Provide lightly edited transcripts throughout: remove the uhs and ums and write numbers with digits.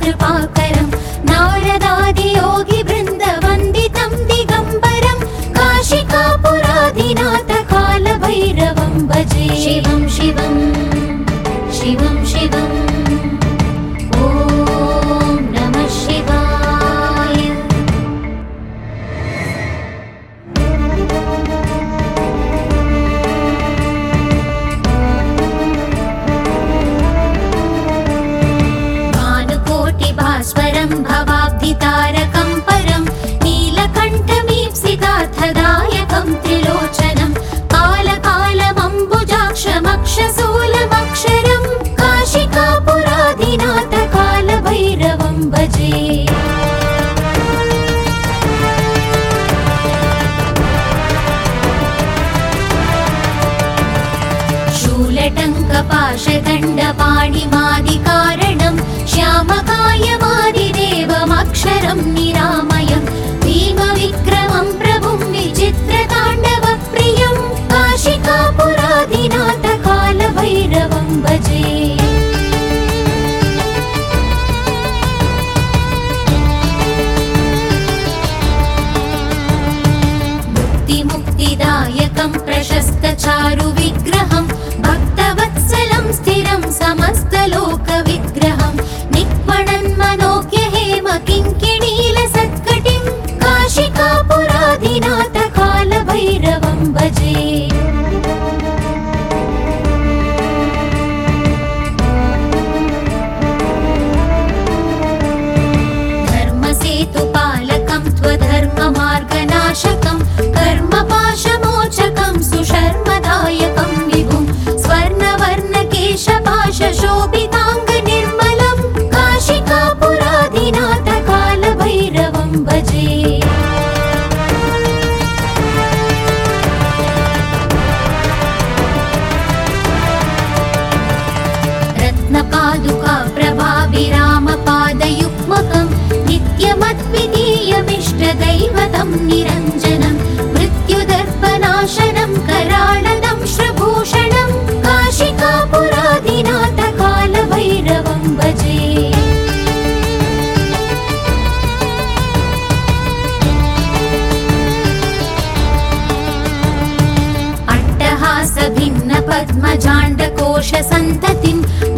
कृपाकरं नारदादियोगिवृन्दवन्दितं दिगम्बरं काशिकापुराधिनाथ कालभैरवं भजे। शिवं शिवं शिवं शिवम् ॐ नमः शिवाय। भानुकोटिभास्वरं भवाब्धितारकं परं नीलकण्ठमीप्सितार्थदायकं त्रिलोचनं कालकालमम्बुजाक्षमक्षशूलमक्षरं काशिकापुराधिनाथ कालभैरवं भजे। शूलटङ्कपाशदण्डपाणिमादिकारणं श्यामकायमादिदेवमक्षरं निरामयं भीमविक्रमं प्रभुं विचित्रताण्डवप्रियं काशिकापुराधिनाथ कालभैरवं भजे। मुक्तिदायकं प्रशस्तचारुविग्रहं भक्तवत्सलं स्थिरं समस्तलोकविग्रहं निक्पणन्मनोज्ञहेमकिङ्किणीलसत्कटिं काशिकापुराधिनाथ कालभैरवं भजे। धर्मसेतुपालकं त्वधर्ममार्गनाशकं कर्मपाशमोचकं सुशर्मदायकं विभुं स्वर्णवर्णकेशपाशशोभिताङ्गनिर्मलं काशिकापुराधिनाथ कालभैरवं भजे। रत्नपादुका प्रभाभिरामपादयुग्मकं नित्यमद्वितीयमिष्टदैवतं निरञ्जनं मृत्युदर्पनाशनं कराळदं श्रभूषणं काशिकापुराधिनाथ कालभैरवं भजे। अट्टहासभिन्नपद्मजाण्डकोशसन्ततिं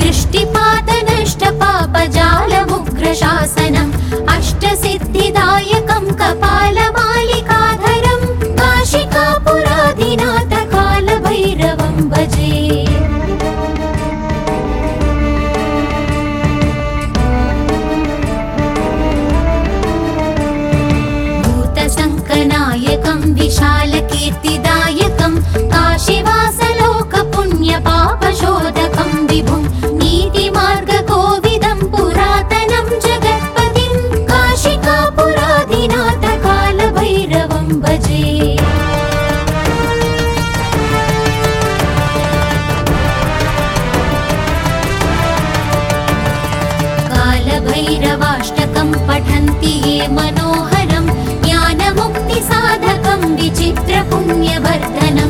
दृष्टिपातनष्टपापजालमुग्रशासनम् अष्टसिद्धिदायकं कपालमालिकाधरं काशिकापुराधिनाथ कालभैरवं भजे। भूतसङ्कनायकं विशालकीर्तिदायकं काशीवासलोकपुण्यपापशोधकं विभुं नीतिमार्गकोविदं पुरातनं जगत्पतिं काशिकापुराधिनाथ कालभैरवं भजे। कालभैरवाष्टकं पठन्ति ये मनोहरं ज्ञानमुक्तिसाधकं विचित्रपुण्यवर्धनम्